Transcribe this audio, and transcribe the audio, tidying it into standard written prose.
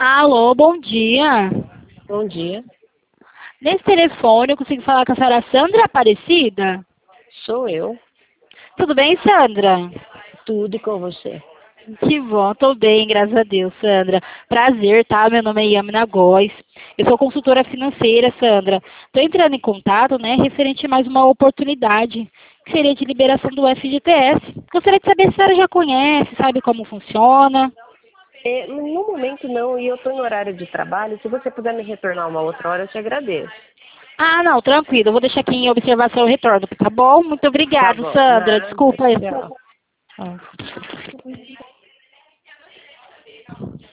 Alô, bom dia. Bom dia, Nesse telefone eu consigo falar com a senhora Sandra Aparecida? sou eu. Tudo bem, Sandra? Tudo e com você. Que bom, tô bem, graças a Deus, Sandra. Prazer, tá? Meu nome é Yamina Góes. Eu sou consultora financeira, Sandra. Tô entrando em contato, né, referente a mais uma oportunidade, que seria de liberação do FGTS. Gostaria de saber se a senhora já conhece, sabe como funciona. No momento não, e eu estou em horário de trabalho. Se você puder me retornar uma outra hora, eu te agradeço. Ah, não, tranquilo. Eu vou deixar aqui em observação o retorno, tá bom? Muito Tá obrigado, bom, Sandra. nada. Desculpa aí. Tchau. Ah.